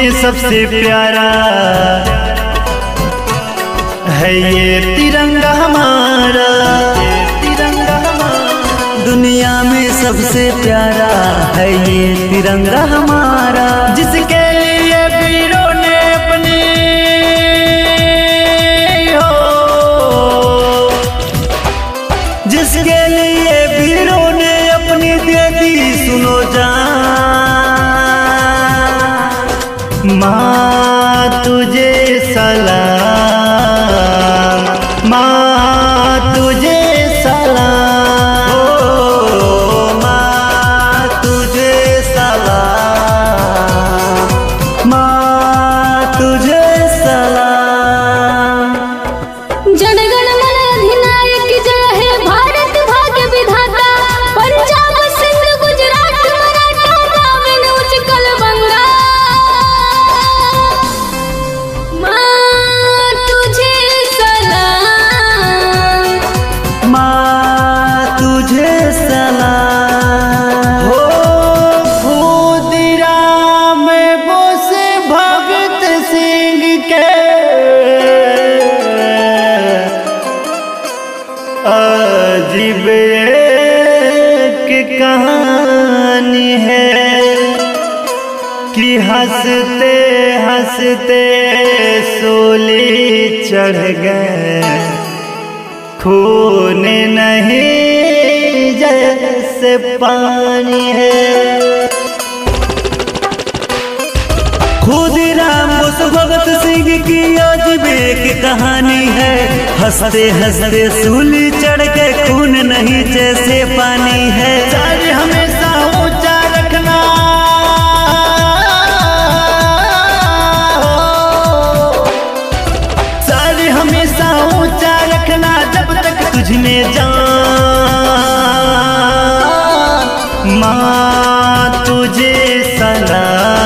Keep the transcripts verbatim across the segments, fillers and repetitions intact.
में सबसे प्यारा है ये तिरंगा हमारा, तिरंगा हमारा। दुनिया में सबसे प्यारा है ये तिरंगा हमारा, जिसके लिए वीरों ने अपनी हो, जिसके लिए वीरों ने अपनी दे दी सुनो जान। माँ तुझे सलाम, माँ तुझे सलाम, ओ माँ तुझे सलाम, माँ तुझे सलाम। जनगण मन अधिनायक जय है भारत भाग्य विधाता, पंजाब सिंध गुजरात मराठा द्राविड़ उत्कल बंगा। माँ तुझे सलाम, माँ तुझे सलाम। हो खुदराम बोस भगत सिंह के अजीब एक कहानी है कि हंसते हंसते सूली चढ़ गए, खून नहीं जैसे पानी है। खुदराम बोस भगत सिंह की अजीब एक कहानी है, हंसते हंसते सूली चढ़ के खून नहीं जैसे पानी है। सर हमेशा ऊंचा रखना, सर हमेशा ऊंचा रखना जब तक तुझ में जान। माँ तुझे सलाम,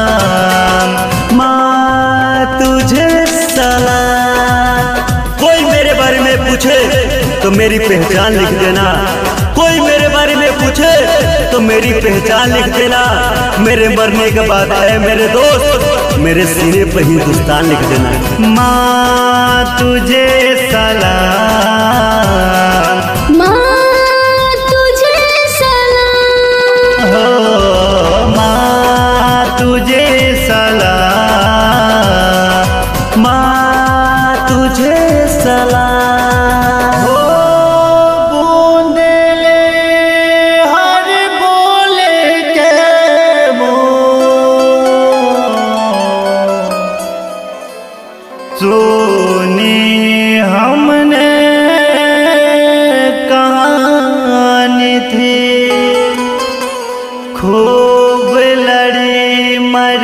माँ तुझे सलाम। कोई मेरे बारे में पूछे तो मेरी पहचान लिख देना, कोई मेरे बारे में पूछे तो मेरी पहचान लिख देना। मेरे मरने के बाद है मेरे दोस्त, मेरे सीने पर हिंदुस्तान लिख देना। माँ तुझे सलाम, माँ तुझे सलाम, हो माँ तुझे सलाम, माँ तुझे सलाम। हो बूंदेले हर बोले के मुँह, सुनी हमने कहानी थी, खूब लड़ी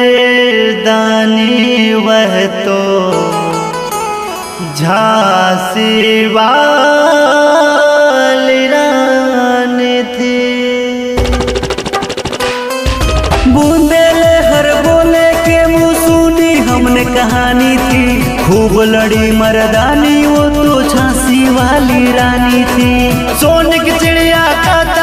मर्दानी वह तो झांसी वाली रानी थी। बूंदेले हर बोले के मुँह सुनी हमने कहानी थी, खूब लड़ी मर्दानी वो तो झांसी वाली रानी थी। सोने की चिड़िया का